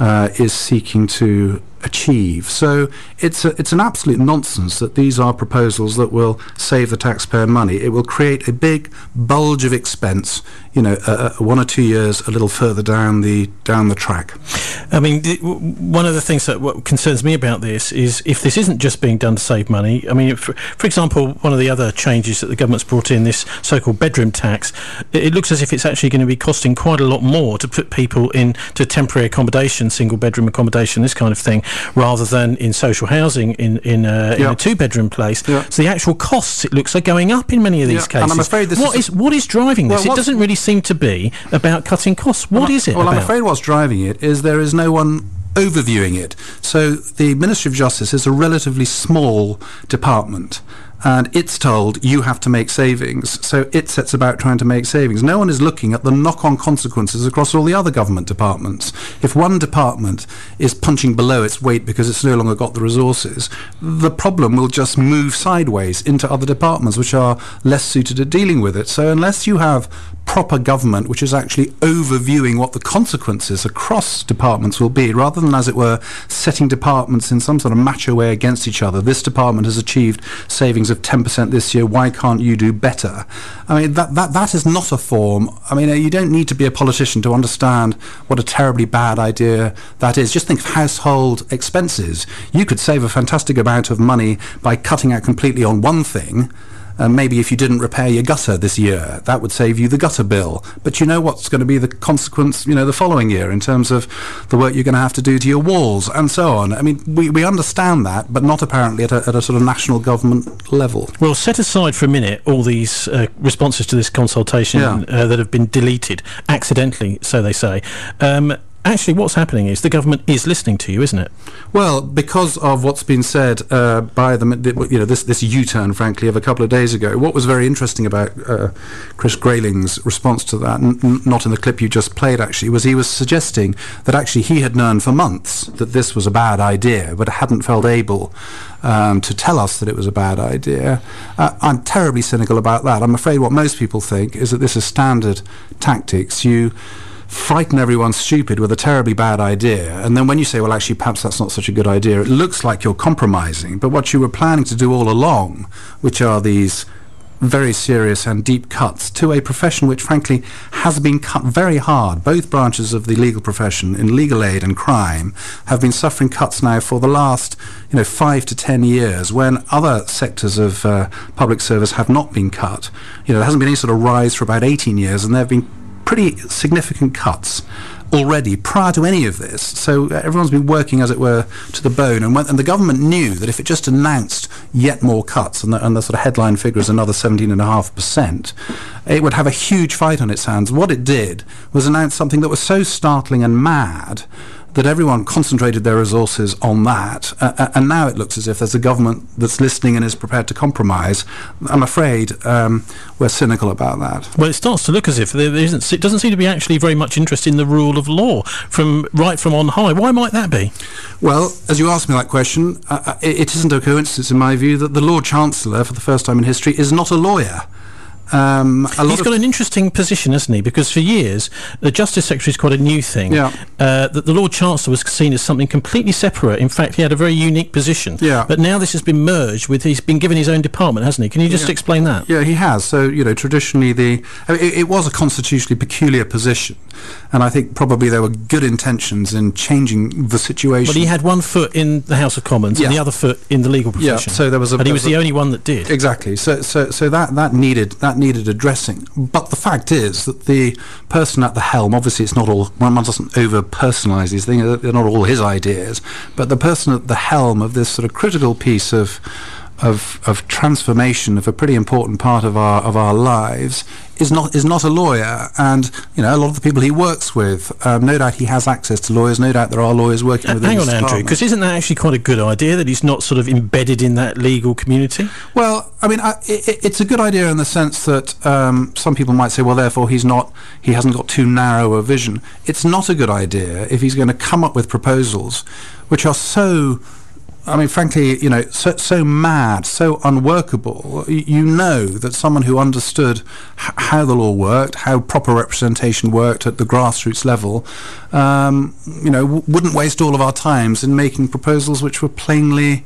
is seeking to achieve. So it's an absolute nonsense that these are proposals that will save the taxpayer money. It will create a big bulge of expense, 1 or 2 years a little further down the track. I mean, one of the things that what concerns me about this is if this isn't just being done to save money. I mean, for example, one of the other changes that the government's brought in, this so-called bedroom tax, it looks as if it's actually going to be costing quite a lot more to put people into temporary accommodation, single bedroom accommodation, this kind of thing, rather than in social housing in a two-bedroom place. So the actual costs, it looks, are going up in many of these cases. And I'm afraid what is driving this? It doesn't really seem to be about cutting costs. What is it about? I'm afraid what's driving it is there is no one overviewing it. So the Ministry of Justice is a relatively small department, and it's told you have to make savings, so it sets about trying to make savings. No one is looking at the knock-on consequences across all the other government departments. If one department is punching below its weight because it's no longer got the resources, the problem will just move sideways into other departments which are less suited at dealing with it. So unless you have proper government which is actually overviewing what the consequences across departments will be, rather than, as it were, setting departments in some sort of macho way against each other. This department has achieved savings of 10% this year, why can't you do better? I mean, that is not a form. I mean, you don't need to be a politician to understand what a terribly bad idea that is. Just think of household expenses. You could save a fantastic amount of money by cutting out completely on one thing. Maybe if you didn't repair your gutter this year, that would save you the gutter bill. But you know what's going to be the consequence, the following year in terms of the work you're going to have to do to your walls and so on. I mean, we understand that, but not apparently at a sort of national government level. Well, set aside for a minute all these responses to this consultation that have been deleted accidentally, so they say. Actually, what's happening is the government is listening to you, isn't it? Well, because of what's been said by this U-turn, frankly, of a couple of days ago. What was very interesting about Chris Grayling's response to that, not in the clip you just played, actually, was he was suggesting that actually he had known for months that this was a bad idea, but hadn't felt able to tell us that it was a bad idea. I'm terribly cynical about that. I'm afraid what most people think is that this is standard tactics. You frighten everyone stupid with a terribly bad idea, and then when you say, well, actually, perhaps that's not such a good idea, it looks like you're compromising. But what you were planning to do all along, which are these very serious and deep cuts to a profession which, frankly, has been cut very hard. Both branches of the legal profession, in legal aid and crime, have been suffering cuts now for the last 5 to 10 years, when other sectors of public service have not been cut. There hasn't been any sort of rise for about 18 years, and there have been pretty significant cuts already prior to any of this. So everyone's been working, as it were, to the bone, and the government knew that if it just announced yet more cuts, and the sort of headline figure is another 17.5%, it would have a huge fight on its hands. What it did was announce something that was so startling and mad that everyone concentrated their resources on that, and now it looks as if there's a government that's listening and is prepared to compromise. I'm afraid we're cynical about that. Well, it starts to look as if there isn't. It doesn't seem to be actually very much interest in the rule of law from on high. Why might that be? Well, as you asked me that question, it isn't a coincidence, in my view, that the Lord Chancellor, for the first time in history, is not a lawyer. He's got an interesting position, hasn't he? Because for years, the Justice Secretary is quite a new thing. That the Lord Chancellor was seen as something completely separate. In fact, he had a very unique position. But now this has been merged with, he's been given his own department, hasn't he? Can you just explain that? Yeah, he has. So, traditionally it was a constitutionally peculiar position, and I think probably there were good intentions in changing the situation. But he had one foot in the House of Commons and the other foot in the legal profession. So there was he was the only one that did. Exactly. So that needed addressing. But the fact is that the person at the helm, obviously it's not all, one doesn't over-personalise these things, they're not all his ideas, but the person at the helm of this sort of critical piece of transformation of a pretty important part of our lives is not a lawyer. And a lot of the people he works with, no doubt he has access to lawyers, no doubt there are lawyers working with him. Hang on, Andrew, because isn't that actually quite a good idea that he's not sort of embedded in that legal community? Well, I mean, it's a good idea in the sense that some people might say, well, therefore he hasn't got too narrow a vision. It's not a good idea if he's going to come up with proposals which are so I mean, frankly, so mad, so unworkable. You know that someone who understood how the law worked, how proper representation worked at the grassroots level, wouldn't waste all of our times in making proposals which were plainly,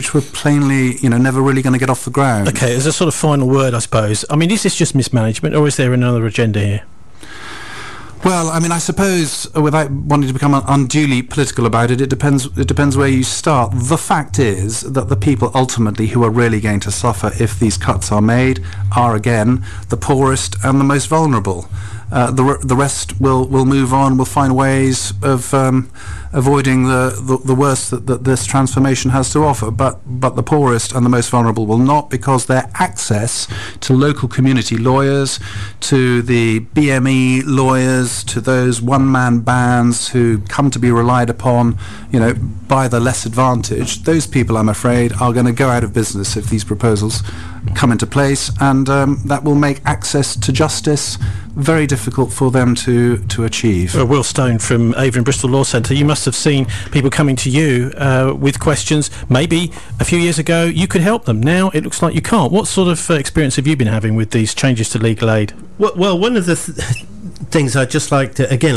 never really going to get off the ground. Okay, as a sort of final word, I suppose. I mean, is this just mismanagement, or is there another agenda here? Well, I mean, I suppose, without wanting to become unduly political about it, it depends where you start. The fact is that the people ultimately who are really going to suffer if these cuts are made are, again, the poorest and the most vulnerable. The rest will move on, will find ways of avoiding the worst that this transformation has to offer. But the poorest and the most vulnerable will not, because their access to local community lawyers, to the BME lawyers, to those one-man bands who come to be relied upon, by the less advantaged, those people, I'm afraid, are going to go out of business if these proposals come into place, and that will make access to justice very difficult for them to achieve. Will Stone from Avon Bristol Law Centre, you must have seen people coming to you with questions. Maybe a few years ago you could help them. Now it looks like you can't. What sort of experience have you been having with these changes to legal aid? Well, one of the things I'd just like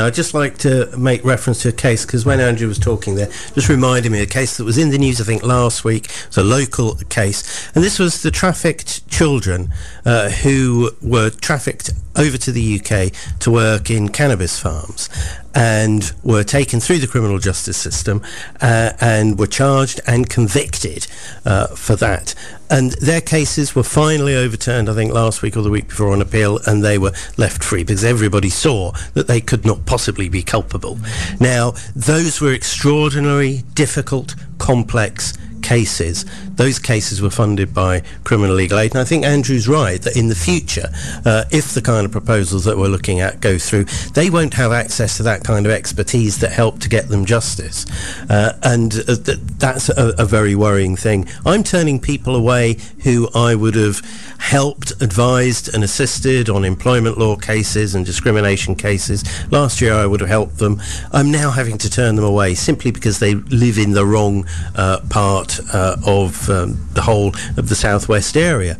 to make reference to a case, because when Andrew was talking there, just reminded me of a case that was in the news, I think, last week. It's a local case, and this was the trafficked children who were trafficked over to the UK to work in cannabis farms, and were taken through the criminal justice system and were charged and convicted for that. And their cases were finally overturned, I think, last week or the week before on appeal, and they were left free because everybody saw that they could not possibly be culpable. Now, those were extraordinary, difficult, complex cases. Those cases were funded by criminal legal aid, and I think Andrew's right that in the future, if the kind of proposals that we're looking at go through, they won't have access to that kind of expertise that helped to get them justice, and that's a very worrying thing. I'm turning people away who I would have helped, advised and assisted on employment law cases and discrimination cases. Last year I would have helped them. I'm now having to turn them away simply because they live in the wrong part of the whole of the southwest area.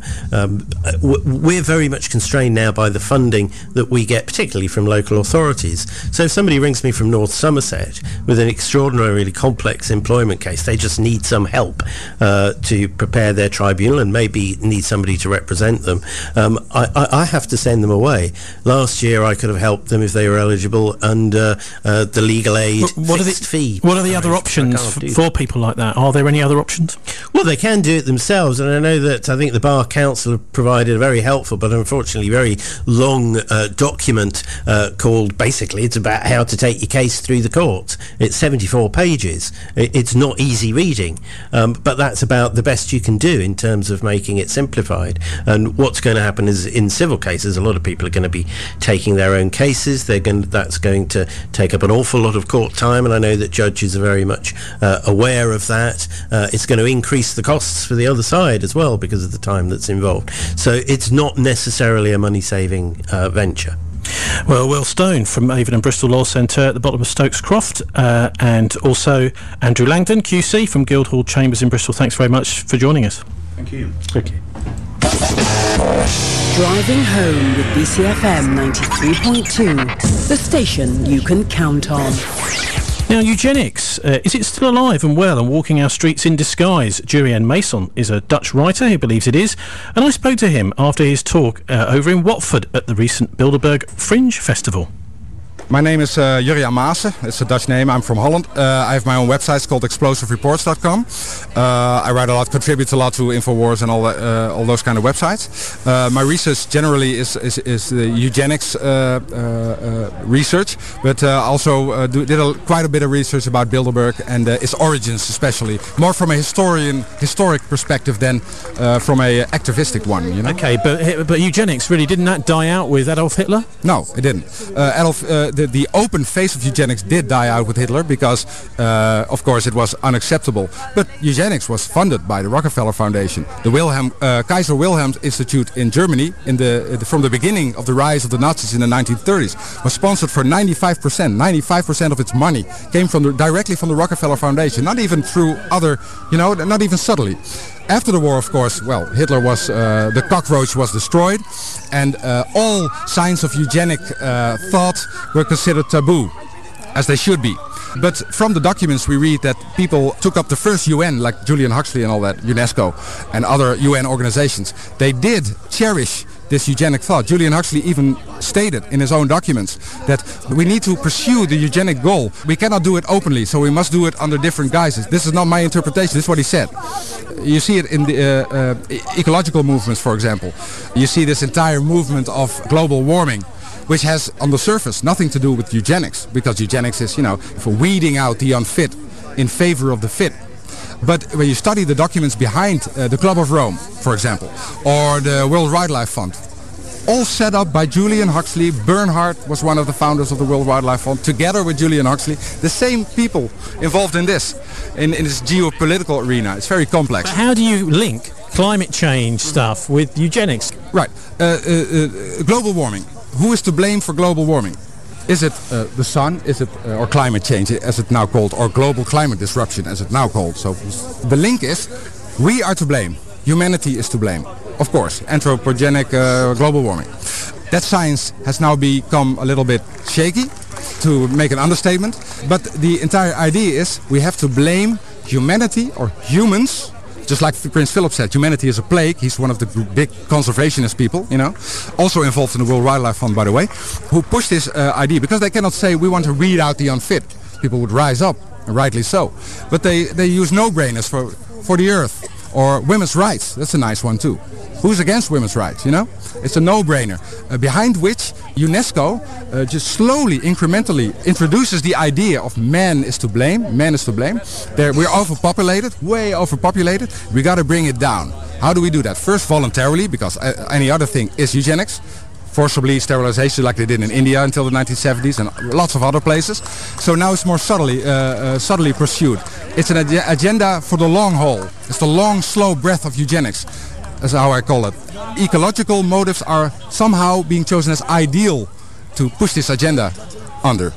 We're very much constrained now by the funding that we get, particularly from local authorities. So if somebody rings me from North Somerset with an extraordinarily complex employment case, they just need some help to prepare their tribunal and maybe need somebody to represent them. I have to send them away. Last year I could have helped them if they were eligible under the legal aid fixed fee. What are the other options for people like that? Are there any other options? Well, they can do it themselves, and I know that I think the Bar Council have provided a very helpful but unfortunately very long document called, basically, it's about how to take your case through the courts. It's 74 pages. It's not easy reading, but that's about the best you can do in terms of making it simplified. And what's going to happen is, in civil cases, a lot of people are going to be taking their own cases. That's going to take up an awful lot of court time, and I know that judges are very much aware of that. It's going to increase the costs for the other side as well because of the time that's involved. So it's not necessarily a money-saving venture. Well, Will Stone from Avon and Bristol Law Centre at the bottom of Stokes Croft, and also Andrew Langdon, QC from Guildhall Chambers in Bristol. Thanks very much for joining us. Thank you. Thank you. Driving home with BCFM 93.2, the station you can count on. Now, eugenics, is it still alive and well and walking our streets in disguise? Jurien Mason is a Dutch writer who believes it is, and I spoke to him after his talk over in Watford at the recent Bilderberg Fringe Festival. My name is Jurien Maassen. It's a Dutch name. I'm from Holland. I have my own website. It's called explosivereports.com. I write a lot, contribute a lot to Infowars and all those kind of websites. My research generally is the eugenics research, but also did quite a bit of research about Bilderberg and its origins, especially more from a historic perspective than from a activistic one. You know? Okay, but eugenics, really, didn't that die out with Adolf Hitler? No, it didn't. the open face of eugenics did die out with Hitler because, of course, it was unacceptable. But eugenics was funded by the Rockefeller Foundation. The Kaiser Wilhelm Institute in Germany, from the beginning of the rise of the Nazis in the 1930s, was sponsored for 95%. 95% of its money came directly from the Rockefeller Foundation, not even through other, not even subtly. After the war, of course, Hitler was, the cockroach was destroyed, and all signs of eugenic thought were considered taboo, as they should be. But from the documents we read that people took up the first UN, like Julian Huxley and all that, UNESCO and other UN organizations. They did cherish this eugenic thought. Julian Huxley even stated in his own documents that we need to pursue the eugenic goal. We cannot do it openly, so we must do it under different guises. This is not my interpretation, this is what he said. You see it in the ecological movements, for example. You see this entire movement of global warming, which has on the surface nothing to do with eugenics, because eugenics is, for weeding out the unfit in favor of the fit. But when you study the documents behind the Club of Rome, for example, or the World Wildlife Fund, all set up by Julian Huxley. Bernhard was one of the founders of the World Wildlife Fund, together with Julian Huxley. The same people involved in this geopolitical arena. It's very complex. But how do you link climate change stuff with eugenics? Right. Global warming. Who is to blame for global warming? Is it the sun? Is it or climate change, as it's now called, or global climate disruption, as it's now called? So the link is, we are to blame. Humanity is to blame. Of course, anthropogenic global warming. That science has now become a little bit shaky, to make an understatement. But the entire idea is, we have to blame humanity or humans. Just like Prince Philip said, humanity is a plague. He's one of the big conservationist people, also involved in the World Wildlife Fund, by the way, who pushed this idea, because they cannot say we want to weed out the unfit. People would rise up, and rightly so. But they use no-brainers for the earth, or women's rights. That's a nice one too. Who's against women's rights, It's a no-brainer, behind which UNESCO just slowly, incrementally introduces the idea of man is to blame. Man is to blame. We're overpopulated, way overpopulated. We got to bring it down. How do we do that? First, voluntarily, because any other thing is eugenics. Forcibly sterilization, like they did in India until the 1970s and lots of other places. So now it's more subtly pursued. It's an agenda for the long haul. It's the long, slow breath of eugenics. That's how I call it. Ecological motives are somehow being chosen as ideal to push this agenda under.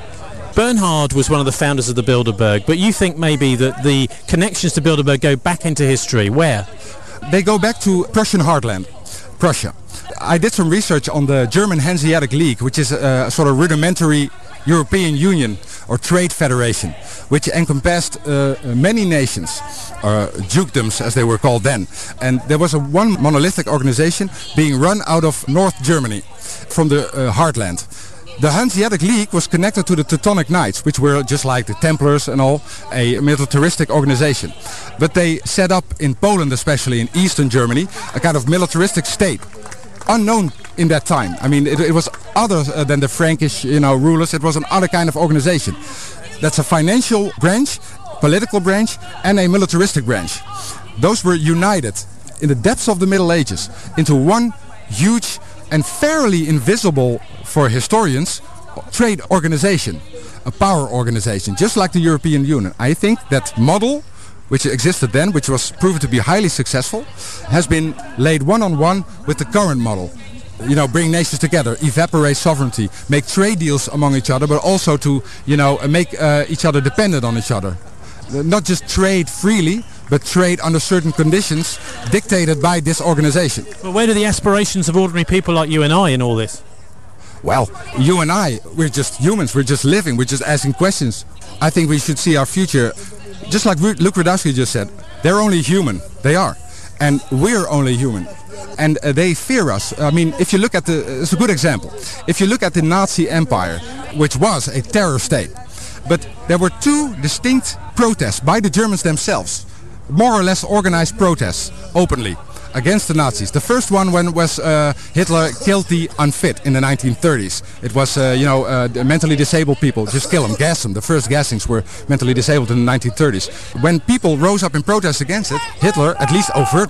Bernhard was one of the founders of the Bilderberg, but you think maybe that the connections to Bilderberg go back into history. Where? They go back to Prussian heartland, Prussia. I did some research on the German Hanseatic League, which is a sort of rudimentary European Union or trade federation, which encompassed many nations, or dukedoms as they were called then. And there was one monolithic organization being run out of North Germany from the heartland. The Hanseatic League was connected to the Teutonic Knights, which were just like the Templars and all, a militaristic organization. But they set up in Poland, especially in Eastern Germany, a kind of militaristic state. Unknown in that time. I mean, it was other than the Frankish, rulers. It was an other kind of organization. That's a financial branch, political branch, and a militaristic branch. Those were united in the depths of the Middle Ages into one huge and fairly invisible for historians trade organization, a power organization, just like the European Union. I think that model, which existed then, which was proven to be highly successful, has been laid one-on-one with the current model. Bring nations together, evaporate sovereignty, make trade deals among each other, but also to, make each other dependent on each other. Not just trade freely, but trade under certain conditions dictated by this organization. Well, where do the aspirations of ordinary people like you and I in all this? Well, you and I, we're just humans, we're just living, we're just asking questions. I think we should see our future, just like Luke Rudowski just said, they're only human, they are. And we're only human. And they fear us. I mean, if you look at it's a good example. If you look at the Nazi Empire, which was a terror state, but there were two distinct protests by the Germans themselves, more or less organized protests, openly, against the Nazis. The first one was Hitler killed the unfit in the 1930s. It was, mentally disabled people, just kill them, gas them. The first gassings were mentally disabled in the 1930s. When people rose up in protest against it, Hitler, at least overtly,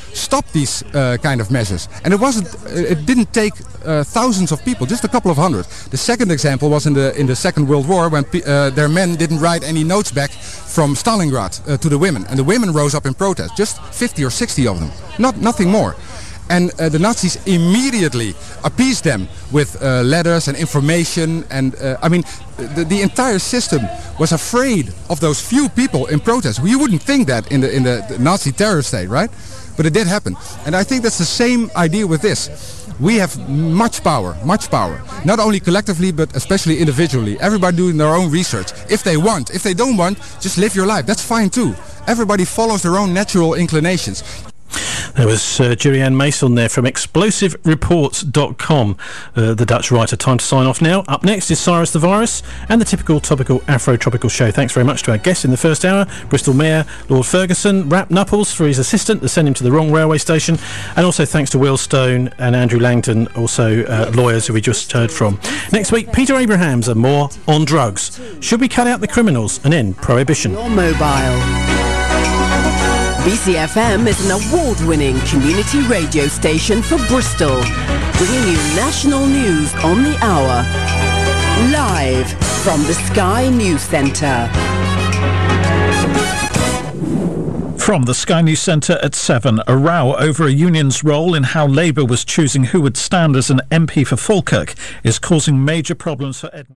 stop these kind of measures. And it didn't take thousands of people, just a couple of hundred. The second example was in the Second World War, when their men didn't write any notes back from Stalingrad to the women, and the women rose up in protest, just 50 or 60 of them, nothing more. And the Nazis immediately appeased them with letters and information. And the entire system was afraid of those few people in protest. You wouldn't think that in the Nazi terror state, right? But it did happen. And I think that's the same idea with this. We have much power. Not only collectively, but especially individually. Everybody doing their own research. If they want. If they don't want, just live your life. That's fine too. Everybody follows their own natural inclinations. There was Jurian Mason there from explosivereports.com, the Dutch writer. Time to sign off now. Up next is Cyrus the Virus and the typical topical Afro-tropical show. Thanks very much to our guests in the first hour, Bristol Mayor Lord Ferguson, Rap Nupples for his assistant that sent him to the wrong railway station, and also thanks to Will Stone and Andrew Langton, also lawyers who we just heard from. Next week, Peter Abrahams and more on drugs. Should we cut out the criminals and end prohibition? Your mobile. BCFM is an award-winning community radio station for Bristol, bringing you national news on the hour. Live from the Sky News Centre. From the Sky News Centre at 7, a row over a union's role in how Labour was choosing who would stand as an MP for Falkirk is causing major problems for Edinburgh.